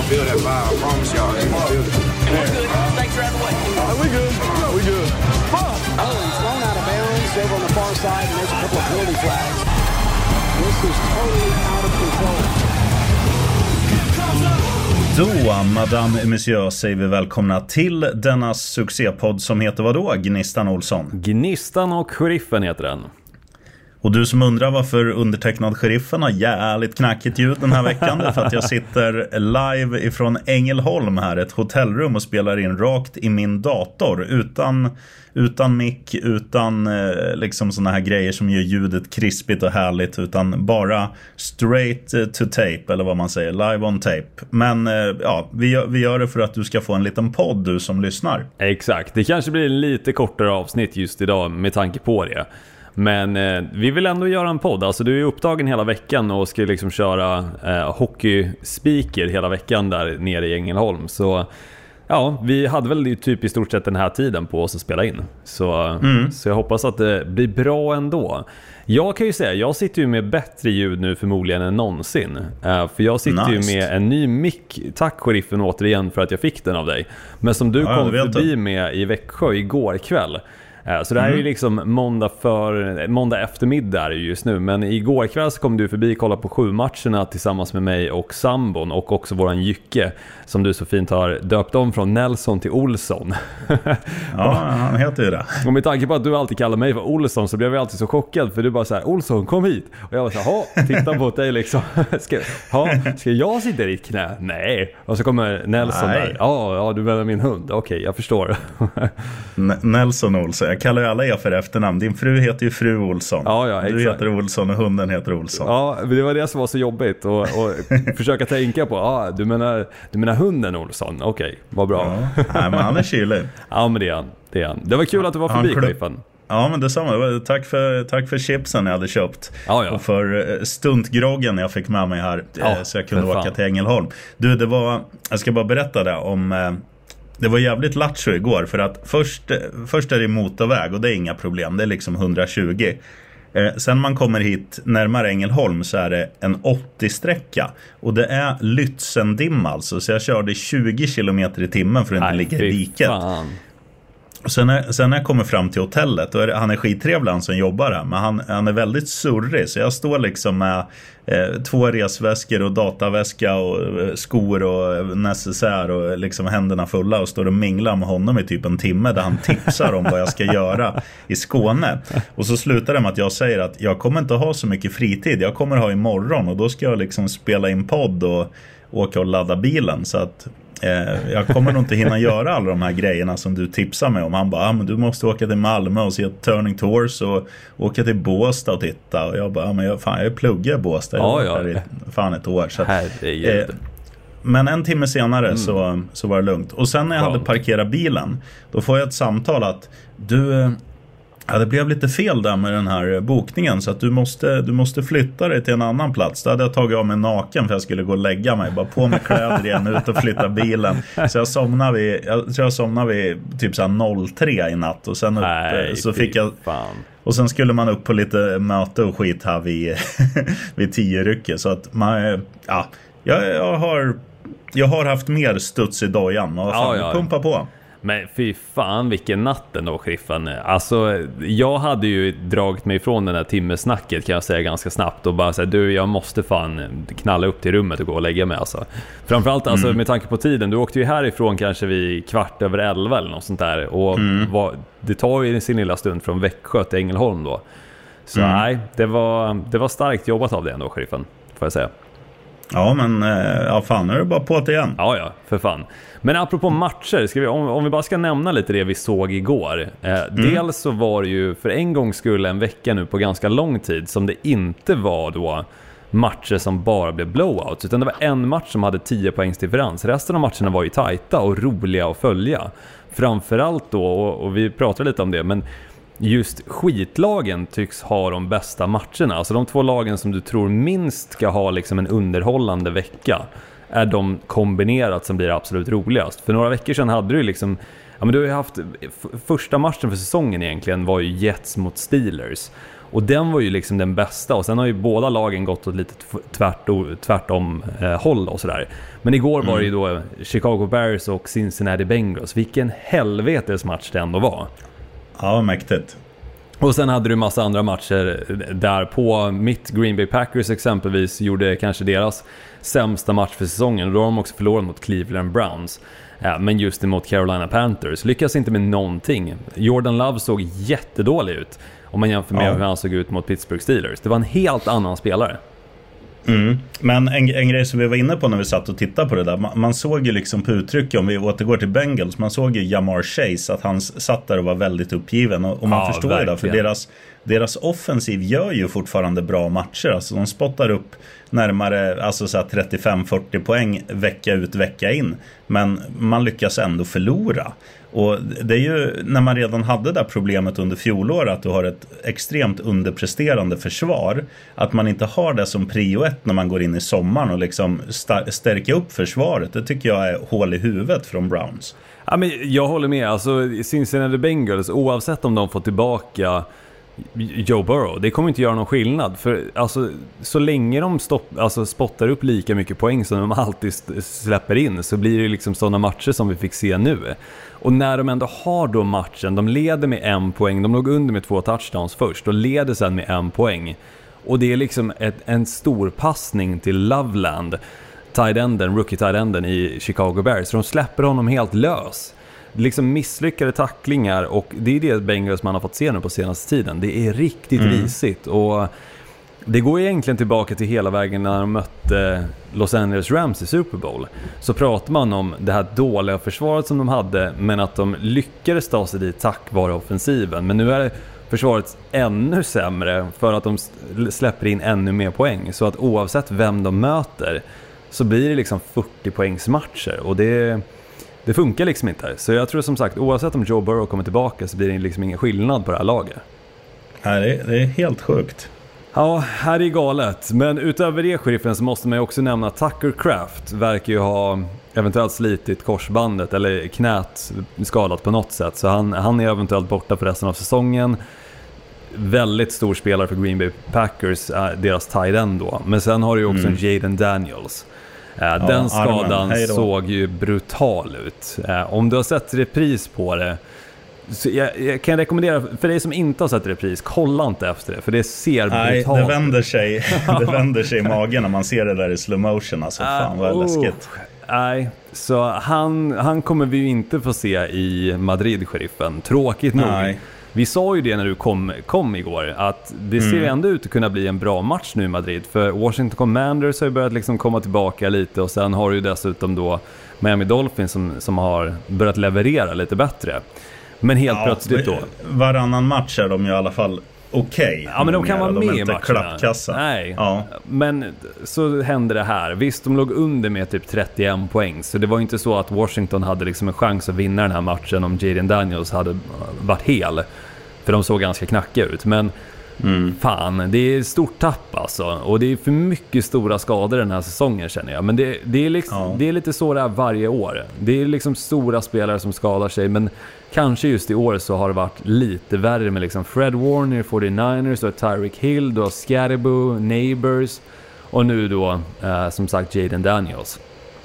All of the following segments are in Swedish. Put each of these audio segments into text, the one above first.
gonna feel that vibe. I promise y'all, they gonna feel it. We're good. Thanks for having the way. We good. We good. Oh, he's thrown out of bounds over on the far side, and there's a couple of penalty flags. This is totally out of control. Då, madame et monsieur, säger vi välkomna till denna succépodd som heter vadå? Gnistan Olsson. Gnistan och Sheriffen heter den. Och du som undrar varför undertecknad Sheriffen har jävligt knackigt ljud den här veckan, det är för att jag sitter live ifrån Ängelholm här, ett hotellrum, och spelar in rakt i min dator utan mick, utan liksom såna här grejer som gör ljudet krispigt och härligt, utan bara straight to tape, eller vad man säger, live on tape. Men ja, vi gör det för att du ska få en liten podd, du som lyssnar. Exakt, det kanske blir en lite kortare avsnitt just idag med tanke på det. Men vi vill ändå göra en podd. Alltså du är upptagen hela veckan och ska liksom köra hockeyspeaker hela veckan där nere i Ängelholm. Så ja, vi hade väl typ i stort sett den här tiden på oss att spela in. Så jag hoppas att det blir bra ändå. Jag kan ju säga, jag sitter ju med bättre ljud nu förmodligen än någonsin. För jag sitter ju med en ny mick. Tack Sheriffen återigen för att jag fick den av dig. Men som du kom förbi med i Växjö igår kväll. Så det här är ju liksom måndag eftermiddag just nu. Men igår kväll så kom du förbi och kolla på 7 matcherna tillsammans med mig och sambon. Och också våran Jycke, som du så fint har döpt om från Nelson till Olsson. Ja, han heter ju det. Och med tanke på att du alltid kallar mig för Olsson så blev jag alltid så chockad. För du bara så här, Olsson kom hit. Och jag var så här, titta på dig liksom. Ska jag sitta i ditt knä? Nej. Och så kommer Nelson där. Ja, du menar min hund. Okej, jag förstår. Nelson Olsson. Jag kallar ju alla er för efternamn. Din fru heter ju fru Olsson. Ja, du heter Olsson och hunden heter Olsson. Ja, det var det som var så jobbigt. Och försöka tänka på, du menar hunden Olsson. Okej, vad bra. Ja. Nej, men han är kylig. Ja, men det är han. Det var kul att du var förbi, Sheriffen. Ja, men detsamma. Tack för chipsen jag hade köpt. Ja. Och för stuntgroggen jag fick med mig här. Så jag kunde åka till Ängelholm. Du, jag ska bara berätta det om... Det var jävligt lattjo igår, för att först är det motorväg och det är inga problem, det är liksom 120. Sen man kommer hit närmare Ängelholm så är det en 80-sträcka. Och det är Lützendim alltså, så jag körde 20 km i timmen för att inte ligga i diket. Och sen när jag kommer fram till hotellet, då han är skittrevlig han som jobbar här, men han är väldigt surrig, så jag står liksom med 2 resväskor och dataväska och skor och necessär och liksom händerna fulla och står och minglar med honom i typ en timme där han tipsar om vad jag ska göra i Skåne. Och så slutar det med att jag säger att jag kommer inte ha så mycket fritid, jag kommer ha imorgon, och då ska jag liksom spela in podd och åka och ladda bilen, så att jag kommer nog inte hinna göra alla de här grejerna som du tipsar mig om. Han bara, men du måste åka till Malmö och se Turning Tours och åka till Båstad och titta. Och jag bara, men jag pluggar i Båstad. Jag har varit där i fan ett år. Så att, men en timme senare så var det lugnt. Och sen när jag hade parkerat bilen, då får jag ett samtal att det blev lite fel där med den här bokningen, så att du måste flytta dig till en annan plats. Då hade jag tagit av mig naken för jag skulle gå och lägga mig, bara på med kläder igen, ut och flytta bilen. Så jag somnade vid typ så här 03 i natt, och sen så fick jag och sen skulle man upp på lite möte och skit här vid 10 rycker, så att jag har haft mer studs i dojan och pumpa på. Men fy fan, vilken natten då, Sheriffen. Alltså, jag hade ju dragit mig ifrån den här timmesnacket, kan jag säga, ganska snabbt. Och bara säga, jag måste fan knalla upp till rummet och gå och lägga mig alltså. Framförallt alltså, med tanke på tiden. Du åkte ju härifrån kanske vid 11:15 eller något sånt där. Och det tar ju sin lilla stund från Växjö till Ängelholm då. Så nej, det var starkt jobbat av det ändå, Sheriffen, får jag säga. Ja, men fan, nu är det bara på det igen. Ja, för fan. Men apropå matcher, om vi bara ska nämna lite det vi såg igår. Dels så var det ju för en gång skulle en vecka nu på ganska lång tid som det inte var då matcher som bara blev blowouts, utan det var en match som hade 10 poängs differens. Resten av matcherna var ju tajta och roliga att följa. Framförallt då, och vi pratade lite om det, men just skitlagen tycks ha de bästa matcherna. Alltså de 2 lagen som du tror minst ska ha liksom en underhållande vecka är de kombinerat som blir absolut roligast. För några veckor sedan hade du liksom, ja men du har ju haft första matchen för säsongen egentligen var ju Jets mot Steelers. Och den var ju liksom den bästa. Och sen har ju båda lagen gått åt lite tvärtom håll och sådär. Men igår var det ju då Chicago Bears och Cincinnati Bengals. Vilken helvetes match det ändå var. Ja, mäktigt. Och sen hade du massa andra matcher där på. Mitt Green Bay Packers exempelvis gjorde kanske deras sämsta match för säsongen. Och då har de också förlorat mot Cleveland Browns. Men just emot Carolina Panthers lyckas inte med någonting. Jordan Love såg jättedålig ut om man jämför med hur han såg ut mot Pittsburgh Steelers. Det var en helt annan spelare. Men en grej som vi var inne på när vi satt och tittade på det där, man såg ju liksom på uttrycket, om vi återgår till Bengals, man såg ju Jamar Chase att han satt där och var väldigt uppgiven, och man förstår det, för deras offensiv gör ju fortfarande bra matcher. Alltså de spottar upp närmare, alltså så 35-40 poäng vecka ut, vecka in, men man lyckas ändå förlora. Och det är ju när man redan hade det där problemet under fjolår, att du har ett extremt underpresterande försvar, att man inte har det som prio 1 när man går in i sommaren och liksom stärka upp försvaret. Det tycker jag är hål i huvudet från Browns. Ja, men jag håller med. Alltså Cincinnati Bengals, oavsett om de får tillbaka Joe Burrow, det kommer inte göra någon skillnad. För alltså, så länge de spottar upp lika mycket poäng som de alltid släpper in, så blir det liksom sådana matcher som vi fick se nu. Och när de ändå har då matchen, de leder med 1 poäng, de låg under med 2 touchdowns först och leder sen med 1 poäng. Och det är liksom en stor passning till Loveland, rookie tight enden i Chicago Bears. Så de släpper honom helt lös. Liksom misslyckade tacklingar, och det är det Bengals man har fått se nu på senaste tiden. Det är riktigt risigt, och det går egentligen tillbaka till hela vägen när de mötte Los Angeles Rams i Super Bowl. Så pratar man om det här dåliga försvaret som de hade, men att de lyckades ta sig dit tack vare offensiven. Men nu är försvaret ännu sämre för att de släpper in ännu mer poäng. Så att oavsett vem de möter så blir det liksom 40 poängs matcher, och det funkar liksom inte. Så jag tror som sagt, oavsett om Joe Burrow kommer tillbaka, så blir det liksom ingen skillnad på det här laget. Nej, det är helt sjukt. Ja, här är galet. Men utöver det, sheriffen, så måste man ju också nämna Tucker Kraft. Verkar ju ha eventuellt slitit korsbandet eller knät skadat på något sätt. Så han är eventuellt borta för resten av säsongen. Väldigt stor spelare för Green Bay Packers, deras tight end då. Men sen har du ju också Jaden Daniels. Den skadan såg ju brutal ut. Om du har sett repris på det, så jag kan rekommendera, för dig som inte har sett repris, kolla inte efter det, för det ser brutalt. Det vänder sig i magen när man ser det där i slow motion. Alltså, fan vad läskigt. Nej, så han kommer vi ju inte få se i Madrid, sheriffen. Tråkigt nog. Nej. Vi sa ju det när du kom igår, att det ser ändå ut att kunna bli en bra match nu i Madrid. För Washington Commanders har ju börjat liksom komma tillbaka lite, och sen har du ju dessutom då Miami Dolphins som har börjat leverera lite bättre. Men helt plötsligt då, varannan match är de ju i alla fall okej. Ja, men de kan vara med i matcherna. Klappkassa. Nej, men så hände det här. Visst, de låg under med typ 31 poäng. Så det var inte så att Washington hade liksom en chans att vinna den här matchen om Jaden Daniels hade varit hel. För de såg ganska knackiga ut. Men fan, det är ett stort tapp alltså. Och det är för mycket stora skador den här säsongen, känner jag. Men det är liksom, det är lite så där varje år. Det är liksom stora spelare som skadar sig. Men kanske just i år så har det varit lite värre med liksom Fred Warner, 49ers, och Tyreek Hill, då Scatterboo, Neighbors, och nu då som sagt Jaden Daniels.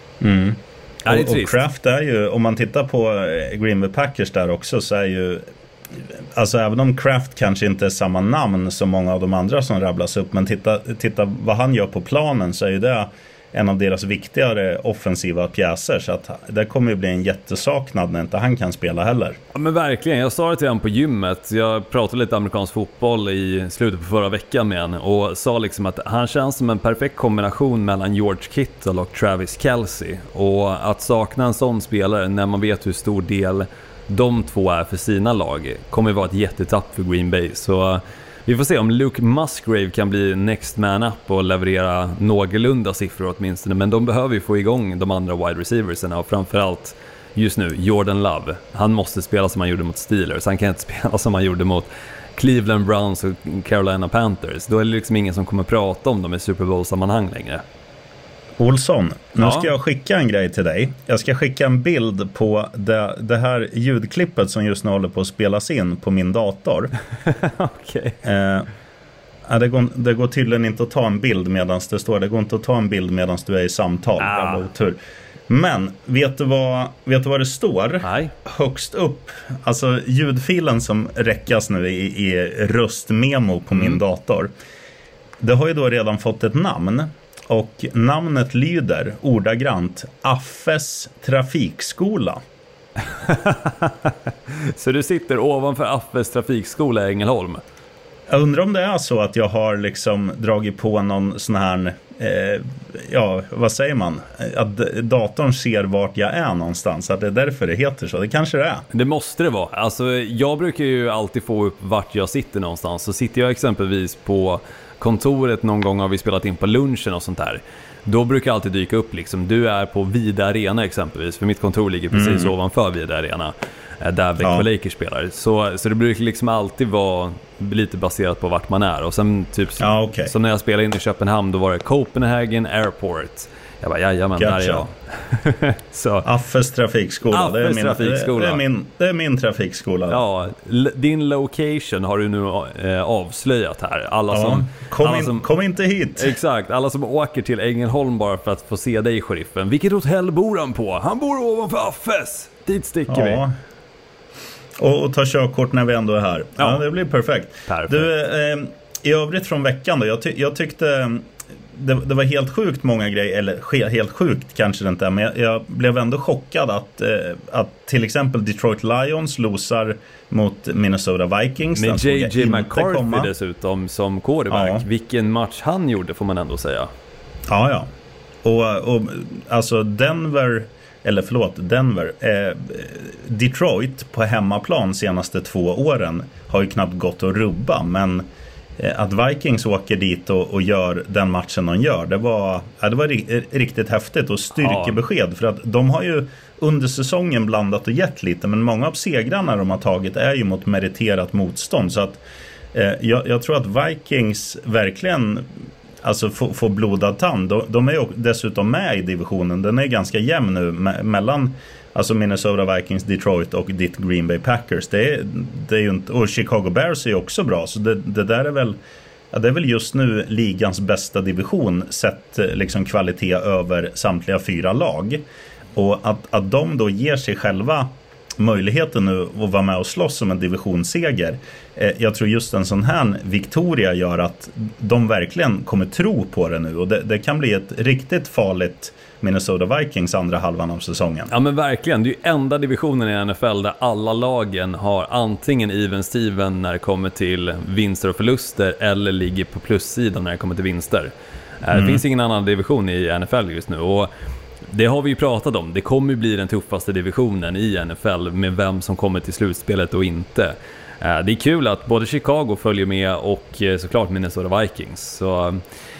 Och Kraft är ju, om man tittar på Green Bay Packers där också, så är ju, alltså även om Kraft kanske inte är samma namn som många av de andra som rabblas upp, men titta vad han gör på planen, så är ju det en av deras viktigare offensiva pjäser. Så att det kommer ju bli en jättesaknad när inte han kan spela heller. Ja, men verkligen, jag sa det till honom på gymmet. Jag pratade lite amerikansk fotboll i slutet på förra veckan med honom, och sa liksom att han känns som en perfekt kombination mellan George Kittle och Travis Kelce. Och att sakna en sån spelare när man vet hur stor del de två är för sina lag kommer vara ett jättetapp för Green Bay. Så vi får se om Luke Musgrave kan bli next man up och leverera någorlunda siffror åtminstone. Men de behöver ju få igång de andra wide receiverserna, och framförallt just nu Jordan Love. Han måste spela som han gjorde mot Steelers. Han kan inte spela som han gjorde mot Cleveland Browns och Carolina Panthers. Då är det liksom ingen som kommer prata om dem i Super Bowl-sammanhang längre. Olsson, nu ska jag skicka en grej till dig. Jag ska skicka en bild på det här ljudklippet som just nu håller på att spelas in på min dator. Okej. Ja, det går tydligen inte att ta en bild medan det står. Det går inte att ta en bild medan du är i samtal. Otur. Men vet du vad det står? Nej. Högst upp, alltså ljudfilen som räckas nu i röstmemo på min dator. Det har ju då redan fått ett namn. Och namnet lyder ordagrant Affes trafikskola. Så du sitter ovanför Affes trafikskola i Ängelholm? Jag undrar om det är så att jag har liksom dragit på någon sån här, vad säger man? Att datorn ser vart jag är någonstans, att det är därför det heter så. Det kanske det är. Det måste det vara. Alltså, jag brukar ju alltid få upp vart jag sitter någonstans. Så sitter jag exempelvis på kontoret någon gång, har vi spelat in på lunchen och sånt där. Då brukar alltid dyka upp liksom, du är på Vida Arena exempelvis, för mitt kontor ligger precis ovanför Vida Arena där Växjö Lakers spelar. Så det brukar liksom alltid vara lite baserat på vart man är. Och sen typ som när jag spelade in i Köpenhamn, då var det Copenhagen Airport. Jag bara, jajamän, där är jag. Så, Affes trafikskola. Det är min trafikskola. Ja, din location har du nu avslöjat här. Kom inte hit. Exakt, alla som åker till Ängelholm bara för att få se dig, sheriffen. Vilket hotell bor han på? Han bor ovanför Affes. Dit sticker vi. Och ta körkort när vi ändå är här. Ja, det blir perfekt. Du, i övrigt från veckan då, jag tyckte det var helt sjukt många grejer, eller helt sjukt kanske det inte är, men jag blev ändå chockad att till exempel Detroit Lions losar mot Minnesota Vikings. Med JJ McCarthy dessutom som quarterback. Vilken match han gjorde, får man ändå säga. Ja. Och alltså Denver, Detroit på hemmaplan senaste 2 åren har ju knappt gått att rubba, men att Vikings åker dit och gör den matchen de gör, det var riktigt häftigt och styrkebesked, för att de har ju under säsongen blandat och gett lite, men många av segrarna de har tagit är ju mot meriterat motstånd, så att jag tror att Vikings verkligen alltså får blodad tand. De är ju dessutom med i divisionen. Den är ganska jämn nu mellan alltså Minnesota Vikings, Detroit och ditt Green Bay Packers. Det är ju inte, och Chicago Bears är ju också bra. Så det där är väl, det är väl just nu ligans bästa division sett liksom kvalitet över samtliga 4 lag. Och att de då ger sig själva möjligheten nu att vara med och slåss om en divisionsseger. Jag tror just en sån här Victoria gör att de verkligen kommer tro på det nu, och det kan bli ett riktigt farligt Minnesota Vikings andra halvan av säsongen. Ja, men verkligen. Det är ju enda divisionen i NFL där alla lagen har antingen even-steven när det kommer till vinster och förluster, eller ligger på plussidan när det kommer till vinster. Det finns ingen annan division i NFL just nu, och det har vi ju pratat om. Det kommer ju bli den tuffaste divisionen i NFL med vem som kommer till slutspelet och inte. Det är kul att både Chicago följer med och såklart Minnesota Vikings. Så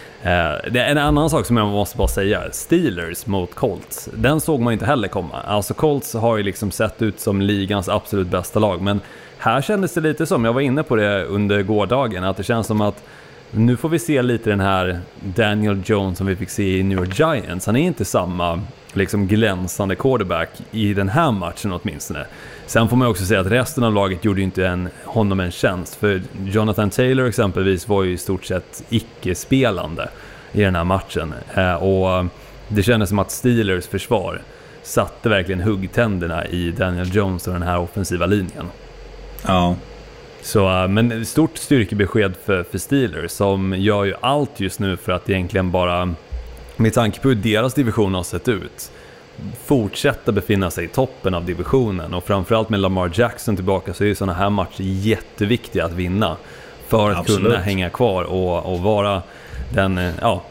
det är en annan sak som jag måste bara säga. Steelers mot Colts. Den såg man inte heller komma. Alltså Colts har ju liksom sett ut som ligans absolut bästa lag. Men här kändes det lite som, jag var inne på det under gårdagen, att det känns som att nu får vi se lite den här Daniel Jones som vi fick se i New York Giants. Han är inte samma liksom glänsande quarterback i den här matchen åtminstone. Sen får man också säga att resten av laget gjorde inte honom en tjänst. För Jonathan Taylor exempelvis var ju i stort sett icke-spelande i den här matchen. Och det kändes som att Steelers försvar satte verkligen huggtänderna i Daniel Jones och den här offensiva linjen. Ja. Så, men stort styrkebesked för Steelers, som gör ju allt just nu för att egentligen bara, med tanke på hur deras division har sett ut, fortsätta befinna sig i toppen av divisionen. Och framförallt med Lamar Jackson tillbaka så är ju sådana här matcher jätteviktiga att vinna för att kunna hänga kvar och vara den,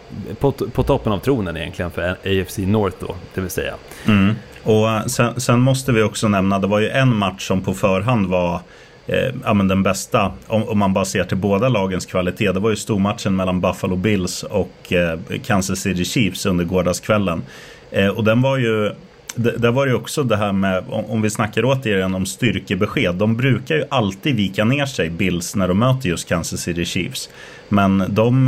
på toppen av tronen egentligen för AFC North då, det vill säga. Och sen måste vi också nämna, det var ju en match som på förhand var men den bästa, om man bara ser till båda lagens kvalitet. Det var ju stormatchen mellan Buffalo Bills och Kansas City Chiefs under gårdagskvällen. Och den var ju, där var det ju också det här med, om vi snackar återigen om styrkebesked, de brukar ju alltid vika ner sig, Bills, när de möter just Kansas City Chiefs. Men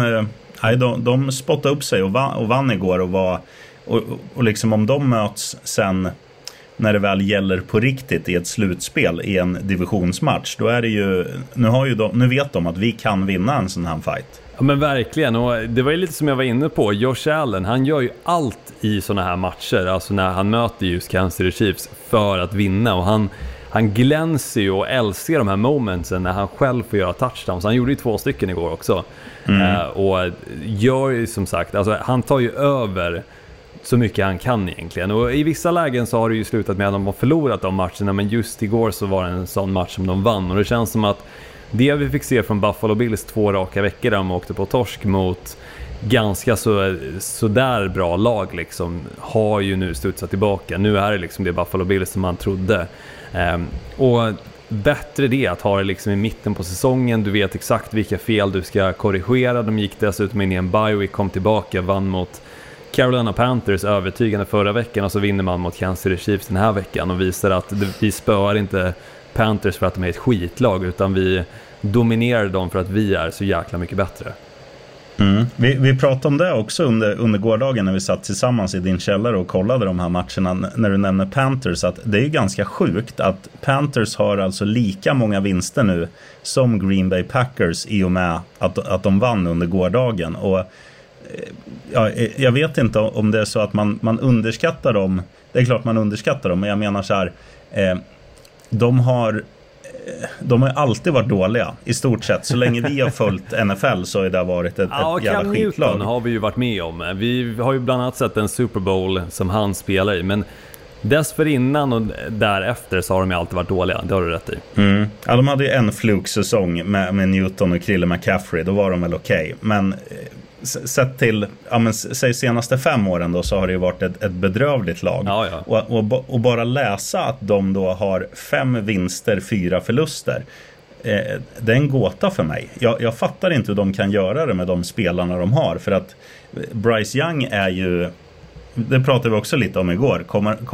de spottade upp sig och vann igår, och liksom om de möts sen när det väl gäller på riktigt i ett slutspel i en divisionsmatch, då är det ju, nu vet de att vi kan vinna en sån här fight. Ja, men verkligen, och det var ju lite som jag var inne på, Josh Allen, han gör ju allt i såna här matcher, alltså när han möter just Kansas City Chiefs för att vinna, och han glänser ju och älskar de här momentsen när han själv får göra touchdowns. Han gjorde ju 2 stycken igår också. Och gör ju som sagt, alltså han tar ju över så mycket han kan egentligen. Och i vissa lägen så har det ju slutat med att de har förlorat de matcherna, men just igår så var det en sån match som de vann. Och det känns som att det vi fick se från Buffalo Bills 2 raka veckor där de åkte på torsk mot ganska så där bra lag liksom, har ju nu studsat tillbaka. Nu är det liksom det Buffalo Bills som man trodde. Och bättre det att ha det liksom i mitten på säsongen. Du vet exakt vilka fel du ska korrigera. De gick dessutom in i en bye week, kom tillbaka, vann mot Carolina Panthers övertygande förra veckan, och så vinner man mot Kansas City Chiefs den här veckan och visar att vi spöar inte Panthers för att de är ett skitlag, utan vi dominerar dem för att vi är så jäkla mycket bättre. Vi pratade om det också under gårdagen när vi satt tillsammans i din källare och kollade de här matcherna, när du nämner Panthers, att det är ju ganska sjukt att Panthers har alltså lika många vinster nu som Green Bay Packers i och med att de vann under gårdagen. Och ja, jag vet inte om det är så att man underskattar dem. Det är klart man underskattar dem, men jag menar så här, de har alltid varit dåliga i stort sett. Så länge vi har följt NFL så har det varit ett jävla skitlag. Newton har vi ju varit med om. Vi har ju bland annat sett en Super Bowl som han spelar i, men dessförinnan och därefter så har de ju alltid varit dåliga. Det har du rätt i. Ja, de hade ju en flugsäsong med Newton och Krille McCaffrey. Då var de väl okej. Men sett till säg senaste 5 åren då, så har det ju varit ett bedrövligt lag. Ja. Och bara läsa att de då har 5 vinster, 4 förluster, det är en gåta för mig. Jag fattar inte hur de kan göra det med de spelarna de har, för att Bryce Young är ju, det pratade vi också lite om igår,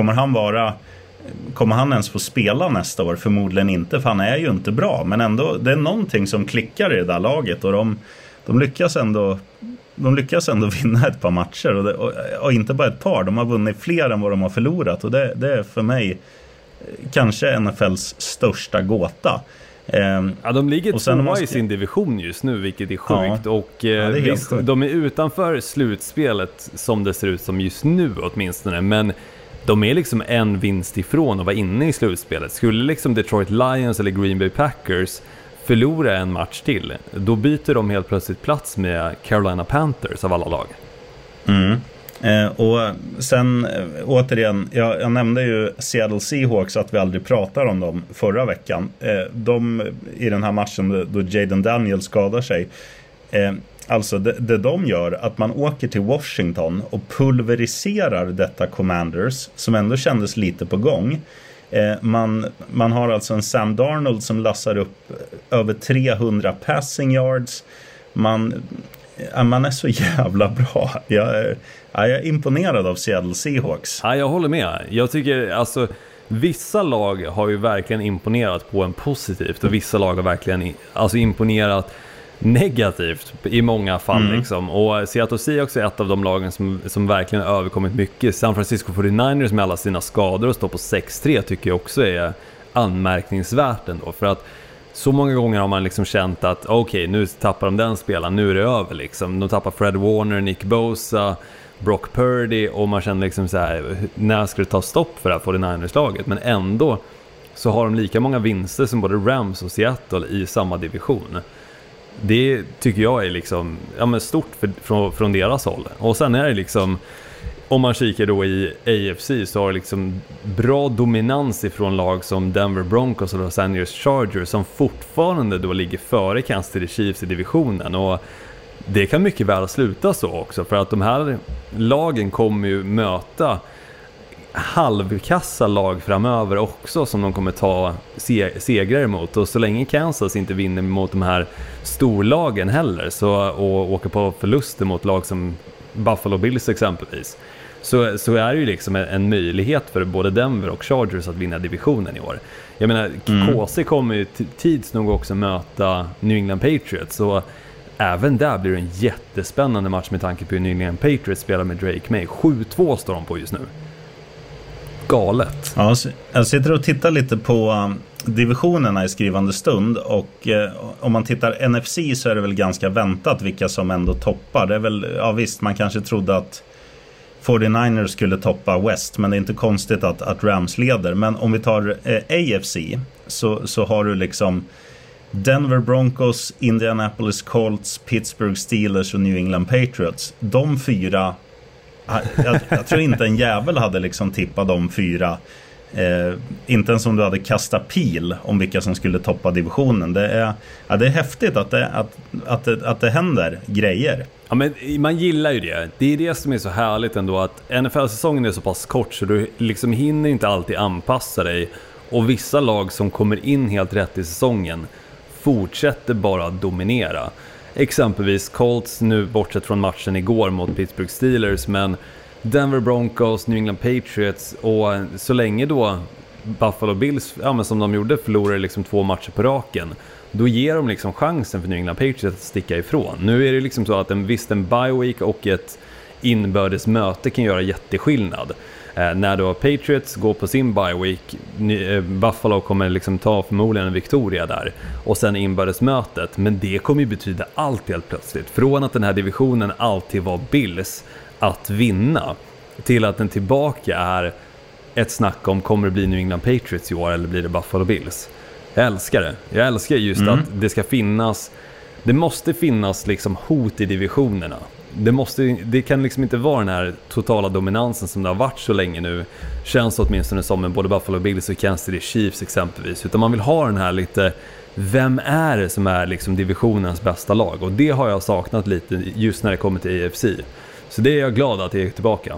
kommer han ens få spela nästa år? Förmodligen inte, för han är ju inte bra, men ändå, det är någonting som klickar i det där laget, och de lyckas ändå vinna ett par matcher, och inte bara ett par, de har vunnit fler än vad de har förlorat, och det är för mig kanske NFLs största gåta. Ja, de ligger 2 i sin division just nu, vilket är sjukt. Ja, och visst, de är utanför slutspelet som det ser ut som just nu åtminstone, men de är liksom en vinst ifrån att vara inne i slutspelet. Skulle liksom Detroit Lions eller Green Bay Packers förlora en match till, då byter de helt plötsligt plats med Carolina Panthers av alla lag. Och sen återigen, jag nämnde ju Seattle Seahawks, att vi aldrig pratar om dem förra veckan. De i den här matchen då Jaden Daniels skadar sig, alltså det de gör, att man åker till Washington och pulveriserar detta Commanders som ändå kändes lite på gång. Man har alltså en Sam Darnold som lassar upp över 300 passing yards. Man är så jävla bra. Jag är imponerad av Seattle Seahawks. Ja, jag håller med. Jag tycker alltså, vissa lag har ju verkligen imponerat på en positivt, och vissa lag har verkligen imponerat negativt i många fall liksom. Och Seattle Seahawks är ett av de lagen som verkligen har överkommit mycket. San Francisco 49ers med alla sina skador och står på 6-3 tycker jag också är anmärkningsvärt ändå, för att så många gånger har man liksom känt att okej, nu tappar de den spelaren, nu är det över liksom. De tappar Fred Warner, Nick Bosa, Brock Purdy, och man känner liksom så här, när ska det ta stopp för det här 49ers-laget? Men ändå så har de lika många vinster som både Rams och Seattle i samma division. Det tycker jag är liksom, stort från deras håll. Och sen är det liksom, om man kikar då i AFC, så har det liksom bra dominans ifrån lag som Denver Broncos och Los Angeles Chargers, som fortfarande då ligger före Kansas City Chiefs i divisionen. Och det kan mycket väl sluta så också, för att de här lagen kommer ju möta halvkassa lag framöver också, som de kommer ta segrar emot. Och så länge Kansas inte vinner mot de här storlagen heller, och åker på förluster mot lag som Buffalo Bills exempelvis, så är det ju liksom en möjlighet för både Denver och Chargers att vinna divisionen i år. Jag menar, KC kommer ju tids nog också möta New England Patriots, så även där blir det en jättespännande match med tanke på hur New England Patriots spelar med Drake May. 7-2 står de på just nu. galet. Ja, jag sitter och tittar lite på divisionerna i skrivande stund, och om man tittar NFC så är det väl ganska väntat vilka som ändå toppar. Det är väl, ja visst, man kanske trodde att 49ers skulle toppa West, men det är inte konstigt att Rams leder. Men om vi tar AFC så har du liksom Denver Broncos, Indianapolis Colts, Pittsburgh Steelers och New England Patriots. De fyra, jag tror inte en jävel hade liksom tippat de fyra. Inte ens om du hade kastat pil om vilka som skulle toppa divisionen. Det är häftigt att det händer grejer. Ja, men man gillar ju det. Det är det som är så härligt ändå, att NFL-säsongen är så pass kort så du liksom hinner inte alltid anpassa dig. Och vissa lag som kommer in helt rätt i säsongen fortsätter bara att dominera. Exempelvis Colts, nu bortsett från matchen igår mot Pittsburgh Steelers, men Denver Broncos, New England Patriots, och så länge då Buffalo Bills, ja, men som de gjorde, förlorar liksom 2 matcher på raken, då ger de liksom chansen för New England Patriots att sticka ifrån. Nu är det liksom så att en bye week och ett inbördes möte kan göra jätteskillnad. När då Patriots går på sin bye week, Buffalo kommer liksom ta förmodligen en Victoria där, och sen inbördesmötet, men det kommer ju betyda allt helt plötsligt. Från att den här divisionen alltid var Bills att vinna till att den tillbaka är ett snack om kommer det bli New England Patriots i år eller blir det Buffalo Bills. Jag älskar det. Jag älskar just att det måste finnas liksom hot i divisionerna. Det kan liksom inte vara den här totala dominansen som det har varit så länge nu. Känns åtminstone som med både Buffalo Bills och Kansas City Chiefs exempelvis. Utan man vill ha den här lite, vem är det som är liksom divisionens bästa lag? Och det har jag saknat lite just när det kommer till AFC. Så det är jag glad att det är tillbaka.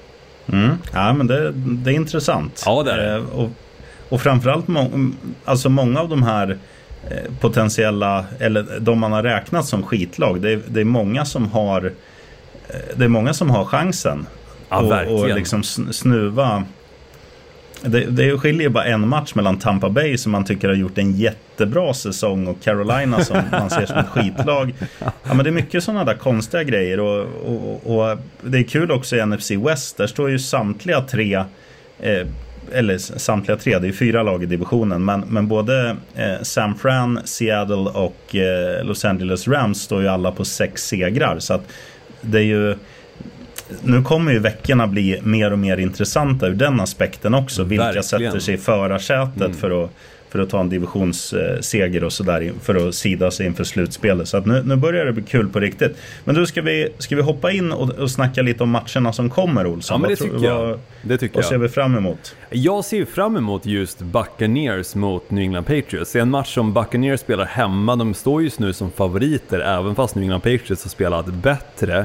Ja, men det är intressant. Ja, det är det. Och framförallt alltså många av de här potentiella, eller de man har räknat som skitlag, det är många som har chansen. Ja, och liksom snuva. Det skiljer bara en match mellan Tampa Bay, som man tycker har gjort en jättebra säsong, och Carolina som man ser som ett skitlag. Ja, men det är mycket sådana där konstiga grejer, och det är kul också i NFC West. Där står ju samtliga tre, det är 4 lag i divisionen, men både San Fran, Seattle och Los Angeles Rams står ju alla på 6 segrar, så att det är ju, nu kommer ju veckorna bli mer och mer intressanta ur den aspekten också. Vilka Verkligen sätter sig i förarsätet för att ta en divisionsseger och sådär, för att sida sig inför slutspelet. Så att nu börjar det bli kul på riktigt. Men då ska vi hoppa in och snacka lite om matcherna som kommer, Olsson. Ja, men det tycker jag. Vad ser vi fram emot? Jag ser fram emot just Buccaneers mot New England Patriots. Det är en match som Buccaneers spelar hemma. De står just nu som favoriter, även fast New England Patriots har spelat bättre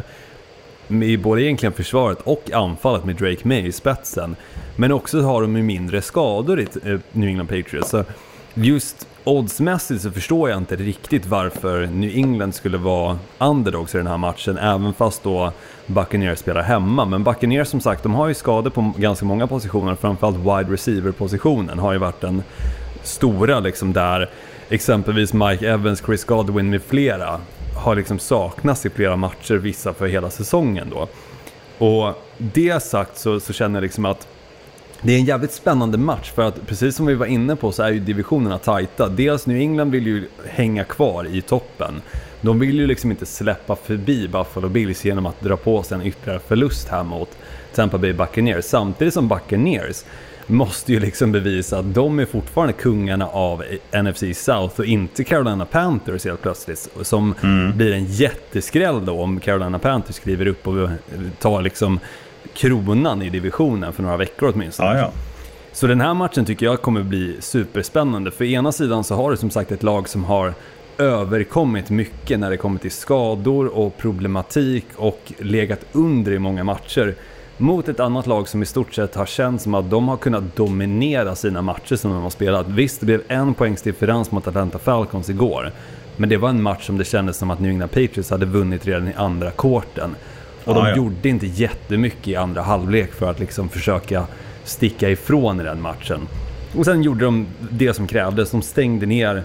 i både egentligen försvaret och anfallet med Drake May i spetsen. Men också har de mindre skador i New England Patriots. Så just oddsmässigt så förstår jag inte riktigt varför New England skulle vara underdogs i den här matchen, även fast då Buccaneers spelar hemma. Men Buccaneers, som sagt, de har ju skador på ganska många positioner. Framförallt wide receiver-positionen har ju varit den stora liksom, där exempelvis Mike Evans, Chris Godwin med flera har liksom saknats i flera matcher, vissa för hela säsongen då. Och det sagt så känner jag liksom att det är en jävligt spännande match, för att precis som vi var inne på så är ju divisionerna tajta. Dels New England vill ju hänga kvar i toppen. De vill ju liksom inte släppa förbi Buffalo Bills genom att dra på sig en ytterligare förlust här mot Tampa Bay Buccaneers. Samtidigt som Buccaneers måste ju liksom bevisa att de är fortfarande kungarna av NFC South och inte Carolina Panthers helt plötsligt, som blir en jätteskräll då om Carolina Panthers skriver upp och tar liksom kronan i divisionen för några veckor åtminstone. Ja. Så den här matchen tycker jag kommer bli superspännande. För ena sidan så har du som sagt ett lag som har överkommit mycket när det kommer till skador och problematik och legat under i många matcher, mot ett annat lag som i stort sett har känt som att de har kunnat dominera sina matcher som de har spelat. Visst, det blev 1 poängs differens mot Atlanta Falcons igår, men det var en match som det kändes som att New England Patriots hade vunnit redan i andra kvarten. Och de gjorde inte jättemycket i andra halvlek för att liksom försöka sticka ifrån i den matchen. Och sen gjorde de det som krävdes. De stängde ner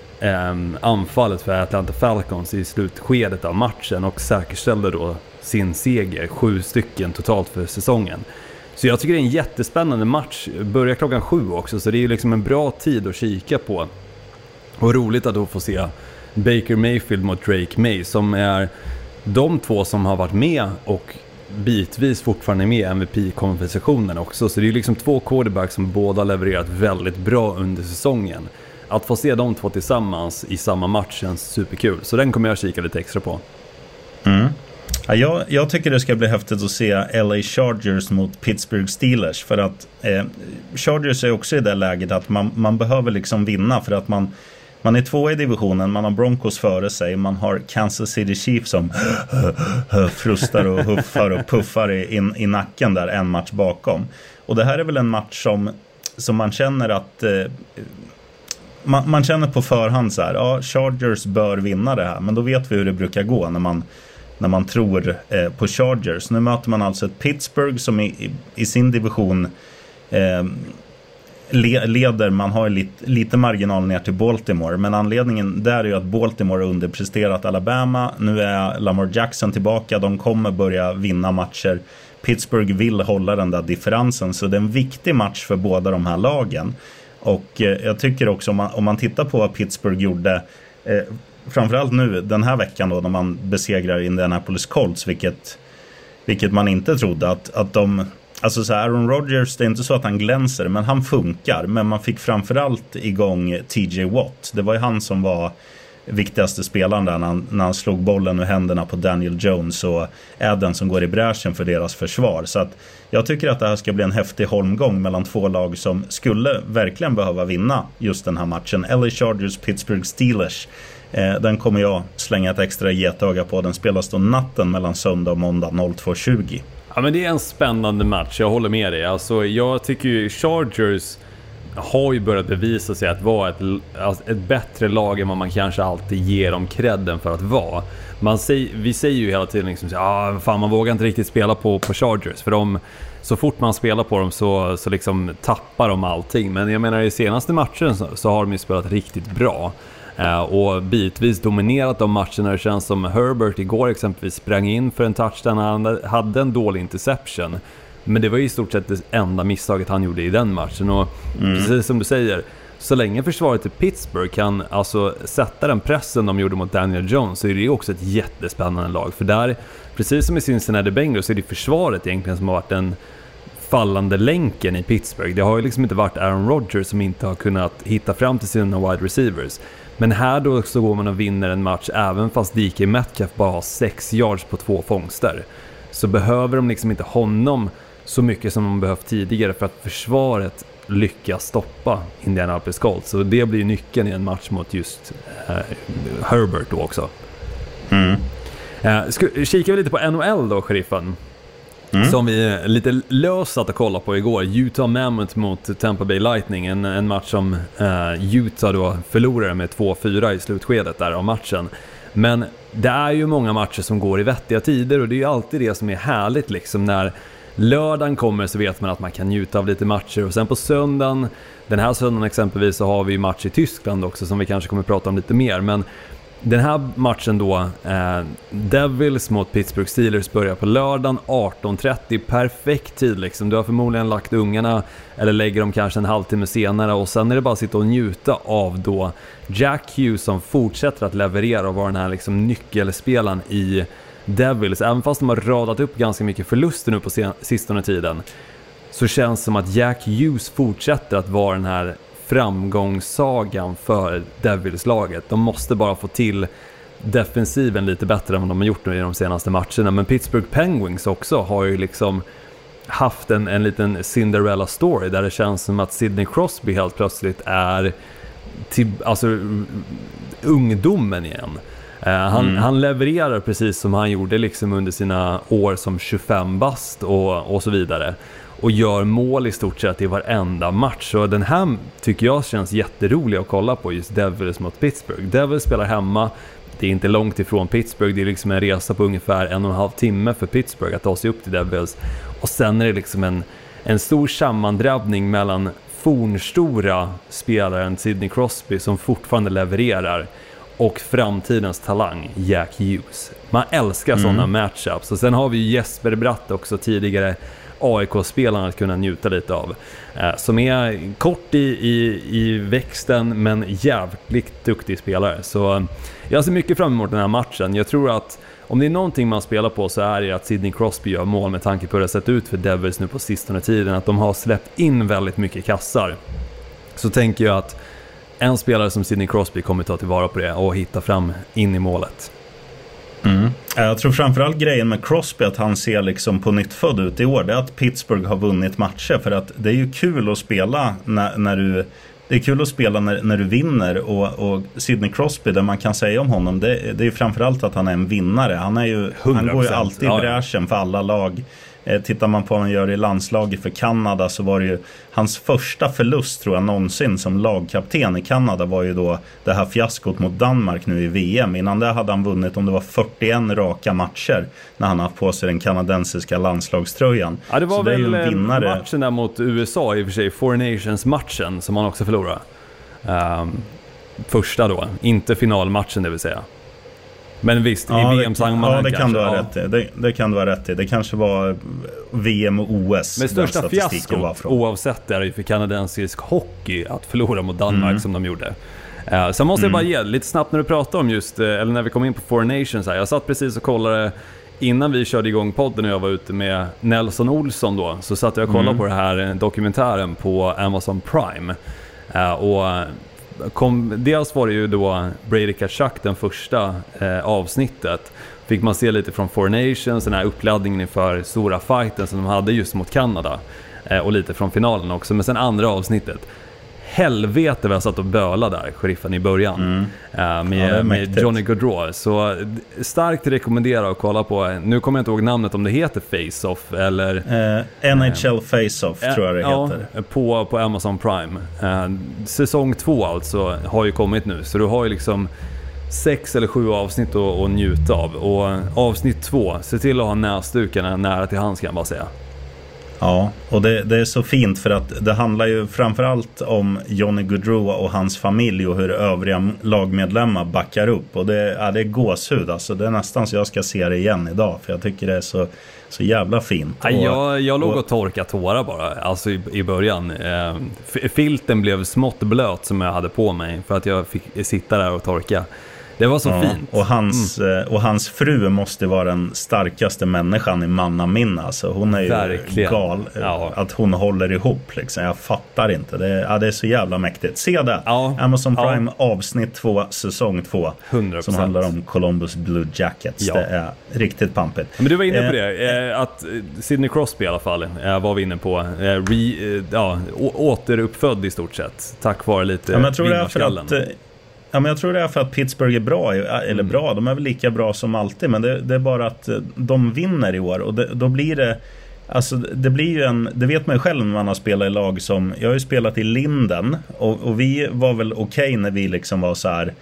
anfallet för Atlanta Falcons i slutskedet av matchen och säkerställde då sin seger, 7 stycken totalt för säsongen. Så jag tycker det är en jättespännande match. Börjar 7:00 också, så det är liksom en bra tid att kika på. Och roligt att då få se Baker Mayfield mot Drake May, som är de två som har varit med och bitvis fortfarande med i MVP-konversationen också. Så det är liksom två quarterbacks som båda levererat väldigt bra under säsongen. Att få se de två tillsammans i samma match känns superkul. Så den kommer jag kika lite extra på. Ja, jag tycker det ska bli häftigt att se LA Chargers mot Pittsburgh Steelers. För att Chargers är också i det läget att man behöver liksom vinna. För att man är 2 i divisionen, man har Broncos före sig, man har Kansas City Chiefs som frustar och huffar och puffar i nacken där en match bakom. Och det här är väl en match som man känner att man känner på förhand så här, ja, Chargers bör vinna det här, men då vet vi hur det brukar gå när man tror på Chargers. Nu möter man alltså ett Pittsburgh som i sin division leder, man har lite marginal ner till Baltimore, men anledningen där är ju att Baltimore har underpresterat Alabama. Nu är Lamar Jackson tillbaka, de kommer börja vinna matcher. Pittsburgh vill hålla den där differensen, så det är en viktig match för båda de här lagen. Och jag tycker också om man tittar på vad Pittsburgh gjorde framförallt nu den här veckan då, när man besegrar Indianapolis Colts, vilket man inte trodde att de, alltså så här, Aaron Rodgers, det är inte så att han glänser, men han funkar. Men man fick framförallt igång TJ Watt. Det var ju han som var viktigaste spelaren där när han slog bollen ur händerna på Daniel Jones och är den som går i bräschen för deras försvar. Så att jag tycker att det här ska bli en häftig holmgång mellan två lag som skulle verkligen behöva vinna just den här matchen. LA Chargers, Pittsburgh Steelers. Den kommer jag slänga ett extra getöga på. Den spelas då natten mellan söndag och måndag 02:20. Ja, men det är en spännande match, jag håller med dig. Alltså, jag tycker ju Chargers har ju börjat bevisa sig att vara ett bättre lag än vad man kanske alltid ger dem credden för att vara. Vi säger ju hela tiden liksom, fan, man vågar inte riktigt spela på Chargers, för så fort man spelar på dem så liksom tappar de allting. Men jag menar, i senaste matchen så har de ju spelat riktigt bra. Och bitvis dominerat de matcherna. Det känns som Herbert igår exempelvis sprang in för en touchdown. Han hade en dålig interception, men det var i stort sett det enda misstaget han gjorde i den matchen. Och precis som du säger, så länge försvaret i Pittsburgh kan alltså sätta den pressen de gjorde mot Daniel Jones, så är det också ett jättespännande lag. För där, precis som i Cincinnati Bengals, så är det försvaret egentligen som har varit den fallande länken i Pittsburgh. Det har ju liksom inte varit Aaron Rodgers som inte har kunnat hitta fram till sina wide receivers. Men här då så går man och vinner en match även fast DK Metcalf bara har 6 yards på 2 fångster. Så behöver de liksom inte honom så mycket som de behövt tidigare för att försvaret lyckas stoppa Indianapolis Colts. Så det blir nyckeln i en match mot just Herbert då också. Kikar vi lite på NHL då, sheriffen. Som vi lite löst att kolla på igår. Utah Mammoth mot Tampa Bay Lightning. En match som Utah då förlorade med 2-4 i slutskedet där av matchen. Men det är ju många matcher som går i vettiga tider, och det är ju alltid det som är härligt liksom. När lördagen kommer så vet man att man kan njuta av lite matcher. Och sen på söndagen, den här söndagen exempelvis, så har vi match i Tyskland också som vi kanske kommer prata om lite mer. Men den här matchen då, Devils mot Pittsburgh Steelers, börjar på lördagen 18:30. Perfekt tid liksom. Du har förmodligen lagt ungarna eller lägger dem kanske en halvtimme senare, och sen är det bara att sitta och njuta av då Jack Hughes som fortsätter att leverera och vara den här liksom nyckelspelaren i Devils. Även fast de har radat upp ganska mycket förluster nu på sistone tiden, så känns det som att Jack Hughes fortsätter att vara den här framgångssagan för Devils-laget. De måste bara få till defensiven lite bättre än vad de har gjort nu i de senaste matcherna. Men Pittsburgh Penguins också har ju liksom haft en liten Cinderella story där det känns som att Sidney Crosby helt plötsligt är ungdomen igen. Han levererar precis som han gjorde liksom under sina år som 25 bast och så vidare. Och gör mål i stort sett i varenda match. Så den här tycker jag känns jätterolig att kolla på, just Devils mot Pittsburgh. Devils spelar hemma. Det är inte långt ifrån Pittsburgh. Det är liksom en resa på ungefär 1,5 timme för Pittsburgh att ta sig upp till Devils. Och sen är det liksom en stor sammandrabbning mellan fornstora spelaren Sidney Crosby som fortfarande levererar och framtidens talang Jack Hughes. Man älskar sådana matchups. Och sen har vi Jesper Bratt också tidigare AIK-spelarna att kunna njuta lite av. Som är kort i växten, men jävligt duktig spelare. Så jag ser mycket fram emot den här matchen. Jag tror att om det är någonting man spelar på så är det att Sidney Crosby gör mål, med tanke på hur det har sett ut för Devils nu på sistone tiden. Att de har släppt in väldigt mycket kassar. Så tänker jag att en spelare som Sidney Crosby kommer ta tillvara på det och hitta fram in i målet. Jag tror framförallt grejen med Crosby, att han ser liksom på nytt född ut i år, det är att Pittsburgh har vunnit matcher. För att det är ju kul att spela när du... Det är kul att spela när du vinner, och Sidney Crosby, det man kan säga om honom, det är ju framförallt att han är en vinnare. Han går ju alltid i bräschen för alla lag. Tittar man på vad han gör i landslaget för Kanada, så var det ju hans första förlust, tror jag, någonsin som lagkapten i Kanada var ju då det här fiaskot mot Danmark nu i VM. Innan det hade han vunnit, om det var 41 raka matcher, när han haft på sig den kanadensiska landslagströjan. Ja, det var så väl det är ju en matchen där mot USA, i och för sig Four Nations-matchen, som han också förlorade. Första då, inte finalmatchen, det vill säga. Men visst, i VM-sammanhang. Ja, det kan du ha rätt i. Det kan du ha rätt i. Det kanske var VM och OS. Men största fiaskot, oavsett, är det ju för kanadensisk hockey att förlora mot Danmark som de gjorde. Så måste jag bara ge lite snabbt när du pratar om just, eller när vi kom in på Four Nations här. Jag satt precis och kollade innan vi körde igång podden, och jag var ute med Nelson Olsson då. Så satt jag och kollade på det här dokumentären på Amazon Prime. Dels var det ju då Brady Tkachuk, den första avsnittet. Fick man se lite från Four Nations, den här uppladdningen inför stora fighten som de hade just mot Kanada, och lite från finalen också. Men sen andra avsnittet, helvete vad jag satt och bölade där, sheriffen i början, med Johnny Gaudreau. Så starkt rekommendera att kolla på. Nu kommer jag inte ihåg namnet, om det heter Face-Off eller NHL Face-Off tror jag det heter. På Amazon Prime. Säsong 2 alltså har ju kommit nu, så du har ju liksom 6 eller 7 avsnitt att njuta av. Och avsnitt 2, se till att ha näsdukarna nära till hands, kan jag bara säga. Ja, och det är så fint, för att det handlar ju framförallt om Johnny Gaudreau och hans familj, och hur övriga lagmedlemmar backar upp. Och det är gåshud, alltså. Det är nästan så jag ska se det igen idag, för jag tycker det är så jävla fint. Jag låg och torkade tårar bara, alltså i början. Filten blev smått blöt som jag hade på mig, för att jag fick sitta där och torka. Det var så fint. Och hans fru måste vara den starkaste människan i mannaminne. Alltså, hon är ju verkligen gal. Ja. Att hon håller ihop liksom. Jag fattar inte. Det är så jävla mäktigt. Se det. Ja. Amazon Prime avsnitt 2, säsong 2. 100%. Som handlar om Columbus Blue Jackets. Ja. Det är riktigt pampigt. Men du var inne på det. Att Sidney Crosby i alla fall var vi inne på. Återuppfödd i stort sett. Tack vare lite vinnarskallen. Ja, men jag tror det är för att Pittsburgh är bra, eller bra, de är väl lika bra som alltid, men det är bara att de vinner i år, och då blir det, alltså det blir ju det vet man ju själv när man har spelat i lag som, jag har ju spelat i Linden, och vi var väl okej när vi liksom var så här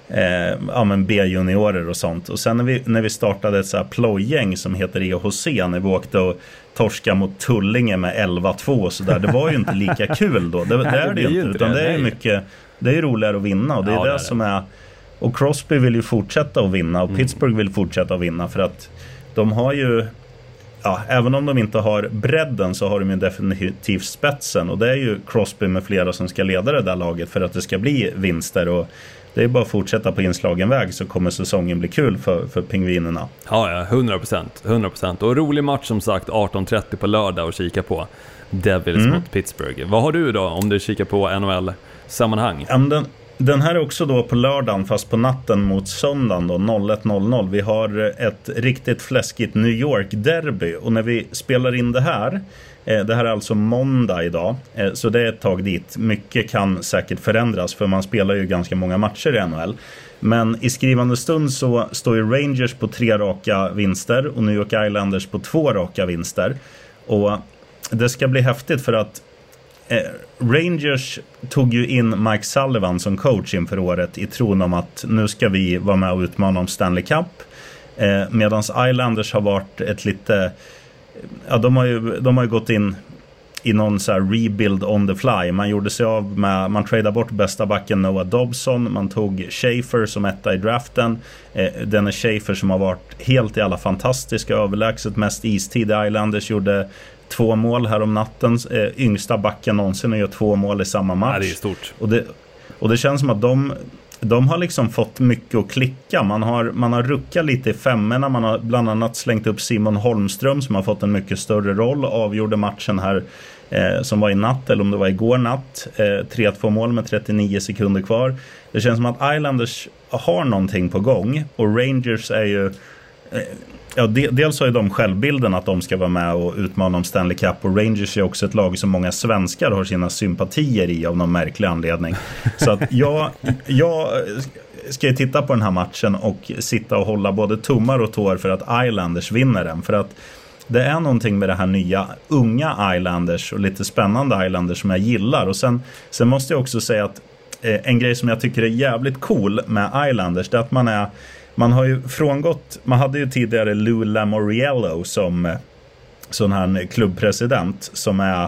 B-juniorer och sånt, och sen när vi startade ett så här plojgäng som heter EHC, när vi åkte och torska mot Tullinge med 11-2 så där, det var ju inte lika kul då. Det är det ju inte, utan det är mycket. Det är roligare att vinna, och det är det som är. Och Crosby vill ju fortsätta att vinna, och Pittsburgh vill fortsätta att vinna, för att de har ju, även om de inte har bredden, så har de ju definitivt spetsen, och det är ju Crosby med flera som ska leda det där laget för att det ska bli vinster, och det är bara att fortsätta på inslagen väg, så kommer säsongen bli kul för pingvinerna. Ja, 100%. Och rolig match som sagt, 18:30 på lördag och kika på Devils mot Pittsburgh. Vad har du då om du kikar på NHL-sammanhang? Den här är också då på lördagen, fast på natten mot söndagen då, 01:00. Vi har ett riktigt fläskigt New York-derby, och när vi spelar in det här är alltså måndag idag, så det är ett tag dit. Mycket kan säkert förändras, för man spelar ju ganska många matcher i NHL. Men i skrivande stund så står ju Rangers på 3 raka vinster och New York Islanders på 2 raka vinster. Och det ska bli häftigt, för att Rangers tog ju in Mike Sullivan som coach inför året, i tron om att nu ska vi vara med och utmana om Stanley Cup, medan Islanders har varit ett lite, de har ju gått in i någon så här rebuild on the fly. Man gjorde sig av med, man tradade bort bästa backen Noah Dobson, man tog Schaefer som etta i draften. Den är Schaefer som har varit helt i alla fantastiska, överlägset mest istid i Islanders, gjorde 2 mål här om natten, yngsta backen någonsin, och gör 2 mål i samma match. Ja, det är stort. Och det känns som att de har liksom fått mycket att klicka. Man har ruckat lite i femmorna. Man har bland annat slängt upp Simon Holmström som har fått en mycket större roll. Avgjorde matchen här som var i natt, eller om det var igår natt. 3-2 mål med 39 sekunder kvar. Det känns som att Islanders har någonting på gång. Och Rangers är ju... dels har ju de självbilden att de ska vara med och utmana om Stanley Cup, och Rangers är också ett lag som många svenskar har sina sympatier i av någon märklig anledning. Så att jag ska ju titta på den här matchen och sitta och hålla både tummar och tår för att Islanders vinner den, för att det är någonting med det här nya unga Islanders och lite spännande Islanders som jag gillar. Och sen måste jag också säga att en grej som jag tycker är jävligt cool med Islanders, det är att man har ju frångått, man hade ju tidigare Lou Lamoriello som sån här klubbpresident som är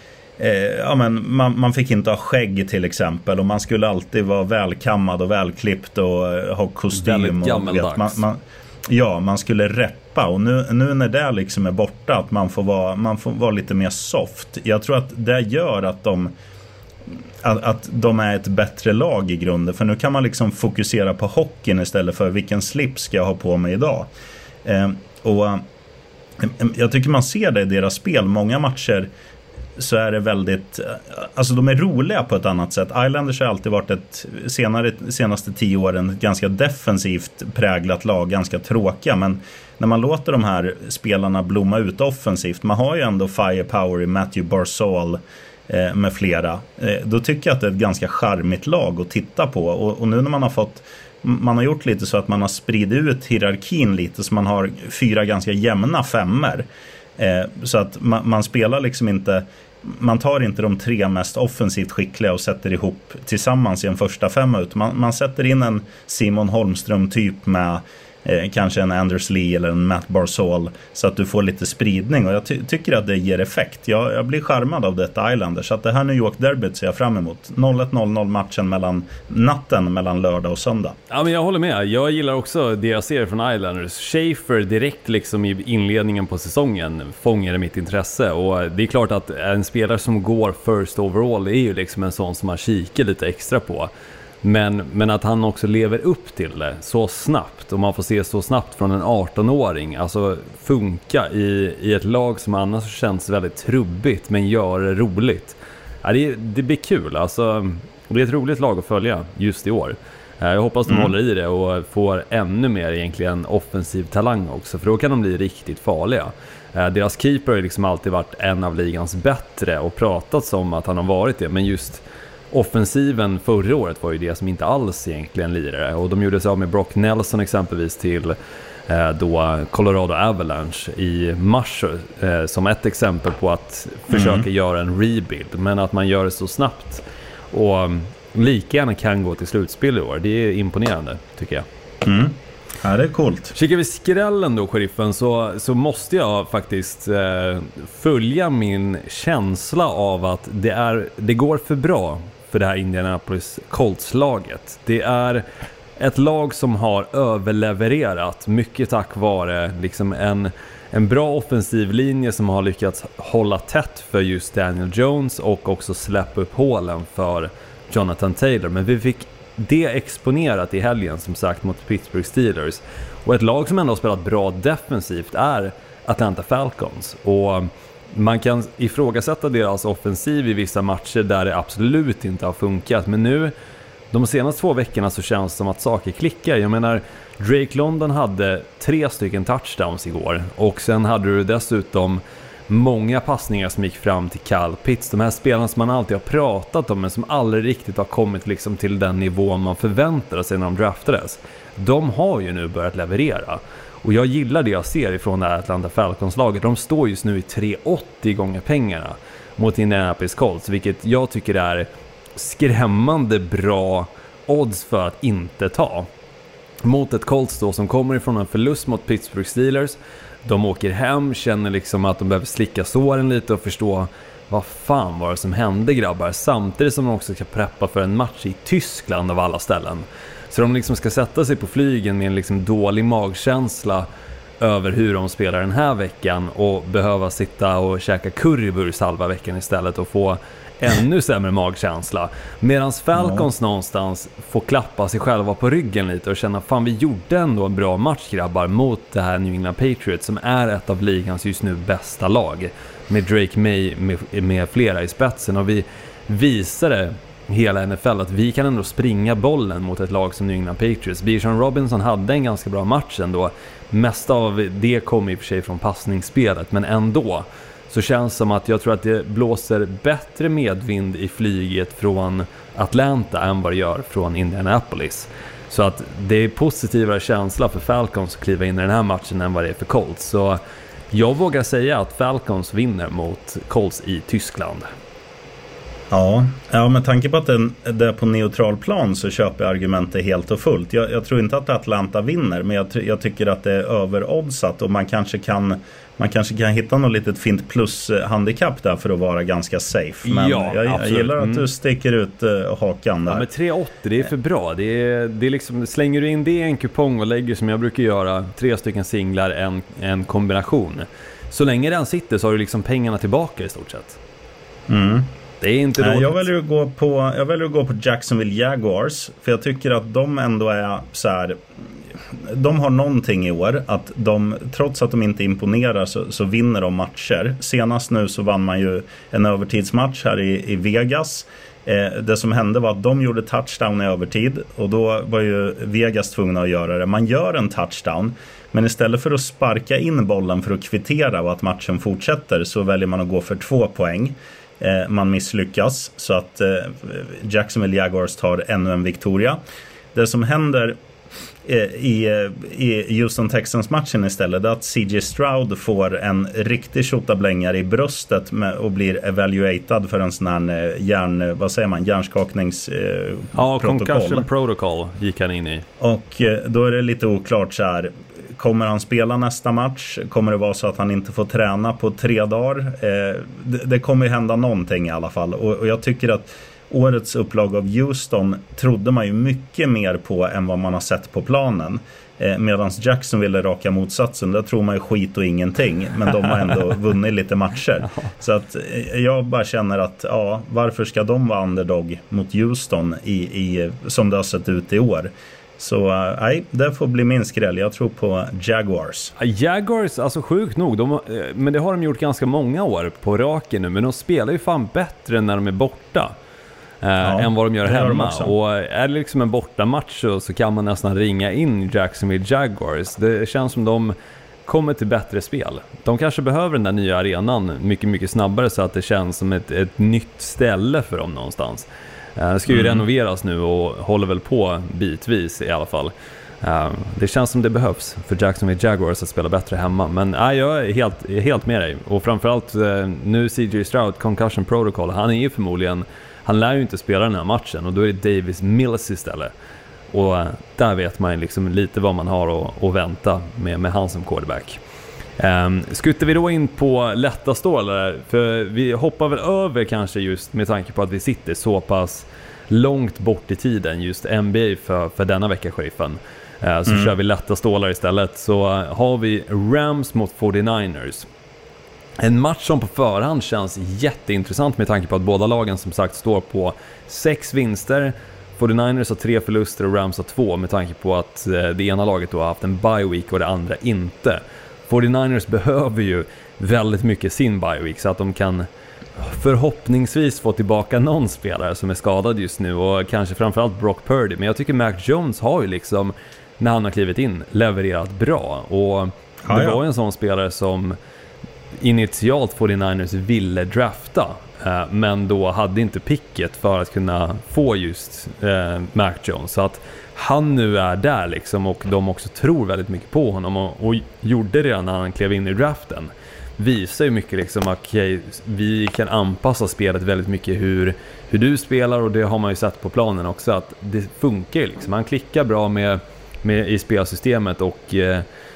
man fick inte ha skägg till exempel, och man skulle alltid vara välkammad och välklippt och ha kostym och man skulle reppa, och nu när det liksom är borta, att man får vara lite mer soft. Jag tror att det gör att de är ett bättre lag i grunden, för nu kan man liksom fokusera på hockeyn istället för vilken slips ska jag ha på mig idag. Och jag tycker man ser det i deras spel. Många matcher så är det väldigt, alltså de är roliga på ett annat sätt. Islanders har alltid varit senaste 10 åren ganska defensivt präglat lag, ganska tråkiga, men när man låter de här spelarna blomma ut offensivt, man har ju ändå firepower i Matthew Barzal med flera, då tycker jag att det är ett ganska charmigt lag att titta på. Och nu när man har gjort lite så att man har spridit ut hierarkin lite, så man har 4 ganska jämna femmor, så att man spelar liksom inte, man tar inte de 3 mest offensivt skickliga och sätter ihop tillsammans i en första femma, ut. Man sätter in en Simon Holmström typ med kanske en Anders Lee eller en Matt Barzal, så att du får lite spridning, och jag tycker att det ger effekt. Jag blir charmad av detta Islanders, så att det här New York derbyt ser jag fram emot. 0-1-0-0 matchen natten mellan lördag och söndag. Ja, men jag håller med. Jag gillar också det jag ser från Islanders. Schaefer direkt liksom i inledningen på säsongen fångade mitt intresse, och det är klart att en spelare som går first overall är ju liksom en sån som man kikar lite extra på. Men att han också lever upp till det så snabbt, och man får se så snabbt från en 18-åring, alltså funka i ett lag som annars känns väldigt trubbigt men gör det roligt. Ja, det blir kul, alltså det är ett roligt lag att följa just i år. Jag hoppas de håller i det och får ännu mer egentligen offensiv talang också, för då kan de bli riktigt farliga. Deras keeper har liksom alltid varit en av ligans bättre och pratat som att han har varit det, men just offensiven förra året var ju det som inte alls egentligen lirade, och de gjorde sig av med Brock Nelson exempelvis till då Colorado Avalanche i mars som ett exempel på att försöka göra en rebuild, men att man gör det så snabbt och lika gärna kan gå till slutspel i år. Det är imponerande tycker jag. Ja, det är coolt. Kikar vi skrällen då, sheriffen, så måste jag faktiskt följa min känsla av att det går för bra för det här Indianapolis Colts-laget. Det är ett lag som har överlevererat mycket tack vare liksom en bra offensiv linje som har lyckats hålla tätt för just Daniel Jones och också släppa upp hålen för Jonathan Taylor. Men vi fick det exponerat i helgen som sagt mot Pittsburgh Steelers. Och ett lag som ändå har spelat bra defensivt är Atlanta Falcons. Och man kan ifrågasätta deras offensiv i vissa matcher där det absolut inte har funkat. Men nu, de senaste 2 veckorna så känns det som att saker klickar. Jag menar, Drake London hade 3 stycken touchdowns igår. Och sen hade du dessutom många passningar som gick fram till Kyle Pitts. De här spelarna som man alltid har pratat om men som aldrig riktigt har kommit liksom till den nivån man förväntade sig när de draftades. De har ju nu börjat leverera. Och jag gillar det jag ser ifrån det här Atlanta Falcons-laget. De står just nu i 3,80 gånger pengarna mot Indianapolis Colts, vilket jag tycker är skrämmande bra odds för att inte ta. Mot ett Colts då som kommer ifrån en förlust mot Pittsburgh Steelers. De åker hem, känner liksom att de behöver slicka såren lite och förstå vad fan var det som hände, grabbar? Samtidigt som de också ska preppa för en match i Tyskland av alla ställen. Så de liksom ska sätta sig på flygen med en liksom dålig magkänsla över hur de spelar den här veckan och behöva sitta och käka currywurst halva veckan istället och få ännu sämre magkänsla. Medan Falcons någonstans får klappa sig själva på ryggen lite och känna, fan, vi gjorde ändå en bra match, grabbar, mot det här New England Patriots som är ett av ligans just nu bästa lag med Drake May med flera i spetsen, och vi visade hela NFL att vi kan ändå springa bollen mot ett lag som New England Patriots. Bijan Robinson hade en ganska bra match ändå. Mest av det kom i och för sig från passningsspelet, men ändå så känns som att jag tror att det blåser bättre medvind i flyget från Atlanta än vad det gör från Indianapolis. Så att det är positivare känsla för Falcons att kliva in i den här matchen än vad det är för Colts. Så jag vågar säga att Falcons vinner mot Colts i Tyskland. Ja, med tanke på att det är på neutral plan så köper jag argumentet helt och fullt. Jag tror inte att Atlanta vinner, men jag tycker att det är överoddsat och man kanske kan hitta något litet fint plus-handikapp där för att vara ganska safe. Men jag gillar att du sticker ut hakan där. Ja, men 3,80, det är för bra. Det är liksom, slänger du in det i en kupong och lägger som jag brukar göra, 3 stycken singlar, en kombination. Så länge den sitter så har du liksom pengarna tillbaka i stort sett. Det är inte dåligt. Jag väljer att gå på Jacksonville Jaguars, för jag tycker att de ändå är så här, de har någonting i år att de, trots att de inte imponerar så vinner de matcher. Senast nu så vann man ju en övertidsmatch här i Vegas. Det som hände var att de gjorde touchdown i övertid och då var ju Vegas tvungna att göra det. Man gör en touchdown, men istället för att sparka in bollen för att kvittera och att matchen fortsätter så väljer man att gå för 2 poäng. Man misslyckas, så att Jacksonville Jaguars tar ännu en viktoria. Det som händer i Houston Texans-matchen istället är att CJ Stroud får en riktig tjotablängare i bröstet och blir evaluated för en sån här hjärnskakningsprotokoll. Concussion protocol gick han in i. Och då är det lite oklart så här, kommer han spela nästa match? Kommer det vara så att han inte får träna på 3 dagar? Det kommer ju hända någonting i alla fall. Och jag tycker att årets upplag av Houston trodde man ju mycket mer på än vad man har sett på planen. Medan Jackson ville raka motsatsen. Där tror man ju skit och ingenting. Men de har ändå vunnit lite matcher. Så att jag bara känner att varför ska de vara underdog mot Houston som det har sett ut i år? Så nej, det får bli min skräll. Jag tror på Jaguars. Jaguars, alltså sjukt nog. Men det har de gjort ganska många år på raken nu. Men de spelar ju fan bättre när de är borta än vad de gör hemma. Och är det liksom en bortamatch så kan man nästan ringa in Jacksonville Jaguars. Det känns som de kommer till bättre spel. De kanske behöver den där nya arenan mycket, mycket snabbare så att det känns som ett nytt ställe för dem någonstans. Det ska ju renoveras nu och håller väl på bitvis i alla fall. Det känns som det behövs för Jacksonville Jaguars att spela bättre hemma. Men jag är helt med dig. Och framförallt nu CJ Stroud, concussion protocol. Han lär ju inte spela den här matchen och då är det Davis Mills istället. Och där vet man liksom lite vad man har att vänta med han som quarterback. Skuttar vi då in på lätta stålar, för vi hoppar väl över kanske just med tanke på att vi sitter så pass långt bort i tiden just NBA för denna vecka, sheriffen. Så kör vi lätta stålar istället. Så har vi Rams mot 49ers. En match som på förhand känns jätteintressant med tanke på att båda lagen som sagt står på 6 vinster. 49ers har 3 förluster och Rams har 2 med tanke på att det ena laget då har haft en bye week och det andra inte. 49ers behöver ju väldigt mycket sin bye week så att de kan förhoppningsvis få tillbaka någon spelare som är skadad just nu och kanske framförallt Brock Purdy. Men jag tycker Mac Jones har ju liksom, när han har klivit in, levererat bra. Och det var en sån spelare som initialt 49ers ville drafta, men då hade inte picket för att kunna få just Mac Jones. Så att han nu är där liksom, och de också tror väldigt mycket på honom och gjorde det när han klev in i draften. Visar ju mycket liksom att vi kan anpassa spelet väldigt mycket hur du spelar, och det har man ju sett på planen också att det funkar liksom. Han klickar bra med i spelsystemet och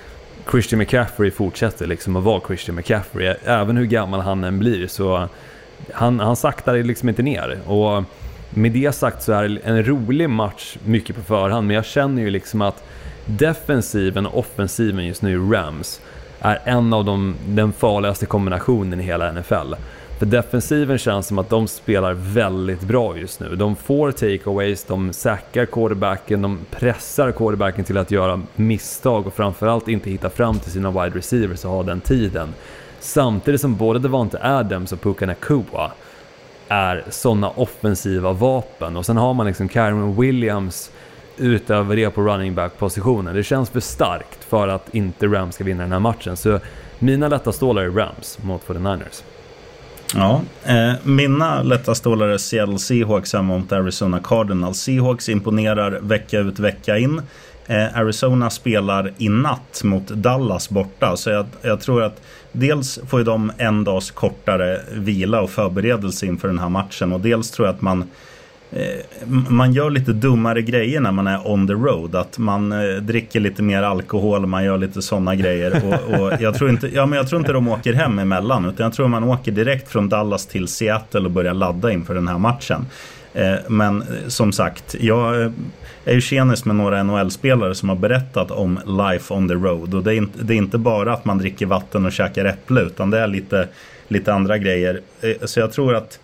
Christian McCaffrey fortsätter liksom att vara Christian McCaffrey. Även hur gammal han än blir så han saktar liksom inte ner. Och med det sagt så är det en rolig match mycket på förhand, men jag känner ju liksom att defensiven och offensiven just nu i Rams är en av den farligaste kombinationen i hela NFL. För defensiven känns som att de spelar väldigt bra just nu. De får takeaways, de sackar quarterbacken, de pressar quarterbacken till att göra misstag och framförallt inte hitta fram till sina wide receivers och ha den tiden. Samtidigt som både Devonta Adams och Puka Nacua är sådana offensiva vapen. Och sen har man liksom Kyren Williams utöver det på running back-positionen. Det känns för starkt för att inte Rams ska vinna den här matchen. Så mina lätta stålar är Rams mot 49ers. Ja, mina lätta stålar är Seattle Seahawks mot Arizona Cardinals. Seahawks imponerar vecka ut vecka in. Arizona spelar i natt mot Dallas borta, så jag tror att dels får de en dags kortare vila och förberedelse inför den här matchen, och dels tror jag att man gör lite dummare grejer när man är on the road, att man dricker lite mer alkohol, man gör lite sådana grejer och jag tror inte de åker hem emellan, utan jag tror man åker direkt från Dallas till Seattle och börjar ladda inför den här matchen. Men som sagt, jag är ju tjenis med några NHL-spelare som har berättat om life on the road, och det är inte bara att man dricker vatten och käkar äpple, utan det är lite andra grejer. Så jag tror att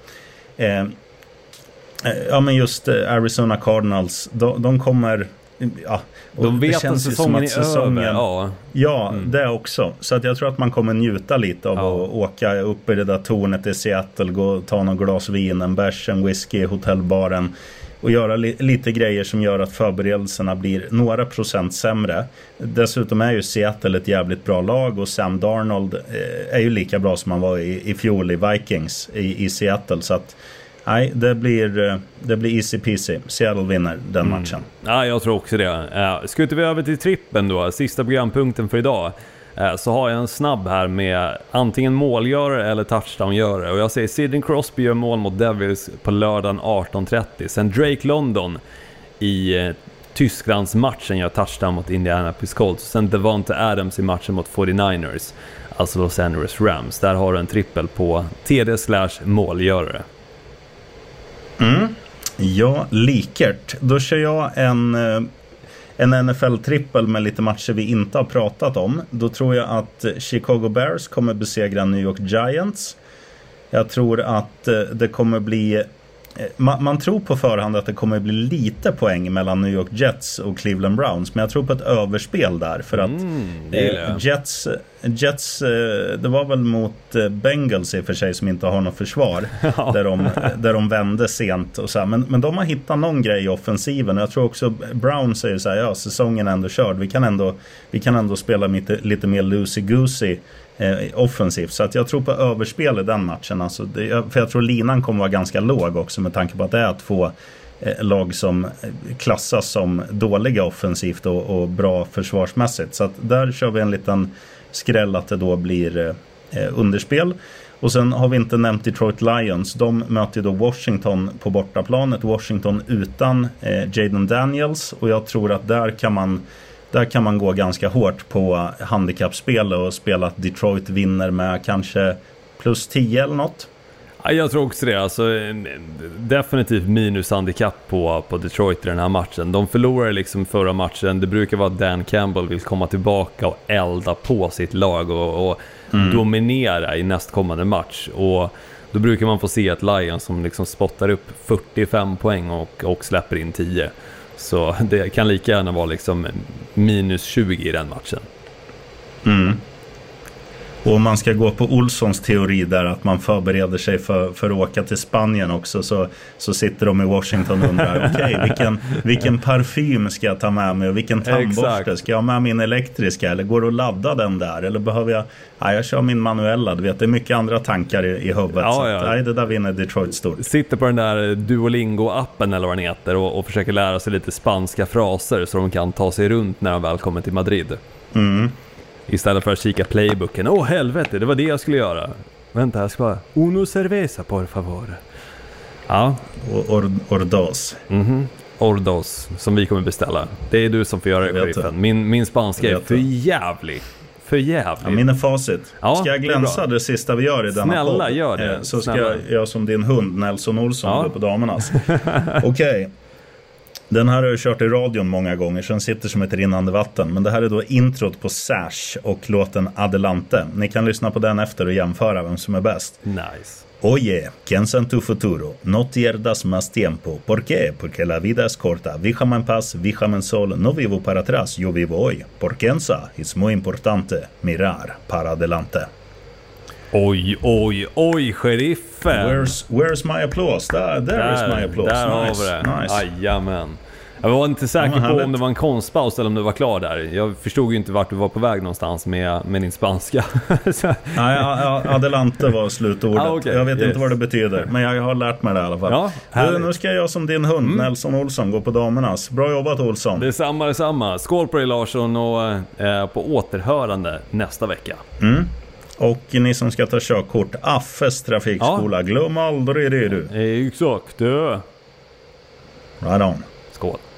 men just Arizona Cardinals, de kommer, de vet att säsongen är över. Ja, det också. Så att jag tror att man kommer njuta lite av att åka upp i det där tornet i Seattle, gå och ta någon glas vin, en bärs, en whisky, hotellbaren och göra lite grejer som gör att förberedelserna blir några procent sämre. Dessutom är ju Seattle ett jävligt bra lag, och Sam Darnold är ju lika bra som han var i fjol i Vikings i Seattle, så att nej, det blir easy peasy. Seattle vinner den matchen. Ja, jag tror också det. Skutar vi över till trippen då, sista programpunkten för idag, så har jag en snabb här med antingen målgörare eller touchdown-görare. Och jag säger Sidney Crosby gör mål mot Devils på lördagen 18:30. Sen Drake London i Tysklands matchen gör touchdown mot Indianapolis Colts. Sen Devonta Adams i matchen mot 49ers, alltså Los Angeles Rams. Där har du en trippel på TD/målgörare. Ja, likert. Då kör jag en NFL-trippel med lite matcher vi inte har pratat om. Då tror jag att Chicago Bears kommer besegra New York Giants. Jag tror att det kommer bli... Man tror på förhand att det kommer bli lite poäng mellan New York Jets och Cleveland Browns, men jag tror på ett överspel där, för att Jets det var väl mot Bengals i och för sig, som inte har något försvar där de vände sent och så här. Men de har hittat någon grej i offensiven, och jag tror också Browns säger så här, ja, säsongen är ändå körd, vi kan ändå spela lite mer loosey-goosey offensivt, så att jag tror på överspel i den matchen, alltså för jag tror linan kommer vara ganska låg också, med tanke på att det är två lag som klassas som dåliga offensivt och bra försvarsmässigt, så att där kör vi en liten skräll att det då blir underspel. Och sen har vi inte nämnt Detroit Lions. De möter då Washington på bortaplanet, Washington utan Jaden Daniels, och jag tror att där kan man gå ganska hårt på handikappspel och spela att Detroit vinner med kanske plus 10 eller något. Ja, jag tror också det. Alltså, definitivt minus handikapp på Detroit i den här matchen. De förlorade liksom förra matchen. Det brukar vara att Dan Campbell vill komma tillbaka och elda på sitt lag och dominera i nästkommande match. Och då brukar man få se ett Lions som liksom spottar upp 45 poäng och släpper in 10. Så det kan lika gärna vara liksom minus 20 i den matchen. Och om man ska gå på Olssons teori där, att man förbereder sig för att åka till Spanien också, så sitter de i Washington och undrar okej, vilken parfym ska jag ta med mig, och vilken tandborste ska jag ha med, min elektriska, eller går det att ladda den där, eller behöver jag kör min manuella, du vet, det är mycket andra tankar i huvudet, så att, det där vinner Detroit stort. Sitter på den där Duolingo-appen eller vad den heter och försöker lära sig lite spanska fraser så de kan ta sig runt när de väl kommer till Madrid. Istället för att kika playbooken. Helvete, det var det jag skulle göra. Vänta, jag ska bara uno cerveza, por favor. Ja. Ordos. Ordos, som vi kommer beställa. Det är du som får göra det, sheriffen. Min spanska är för jävlig. för jävligt. Ja, min är facit. Ja, ska jag glänsa det sista vi gör i denna podd? Snälla, gör det. Så ska jag som din hund Nelson Olsson gå på damernas. Okej. Den här har jag kört i radion många gånger, så den sitter som ett rinnande vatten. Men det här är då introt på Sash och låten Adelante. Ni kan lyssna på den efter och jämföra vem som är bäst. Nice. Oye, piensa en tu futuro, no pierdas más tiempo. ¿Por qué? Porque la vida es corta. Déjame en paz, déjame en sol, no vivo para atrás, yo vivo hoy. Por piensa, es muy importante, mirar para adelante. Oj, sheriffen. Where's my applause? There is my applause. Där Nice. har vi det. Nice. Jajamän. Jag var inte säker på om det var en konstpaus eller om du var klar där. Jag förstod ju inte vart du var på väg någonstans med din spanska. Nej, Adelante var slutordet. Okay. Jag vet inte vad det betyder, men jag har lärt mig det i alla fall. Ja, nu ska jag som din hund, Nelson Olsson, gå på damernas. Bra jobbat, Olsson. Detsamma. Skål på dig, Larsson, och på återhörande nästa vecka. Och ni som ska ta körkort, Affes trafikskola, glöm aldrig det du. Exakt. Right on. Skål.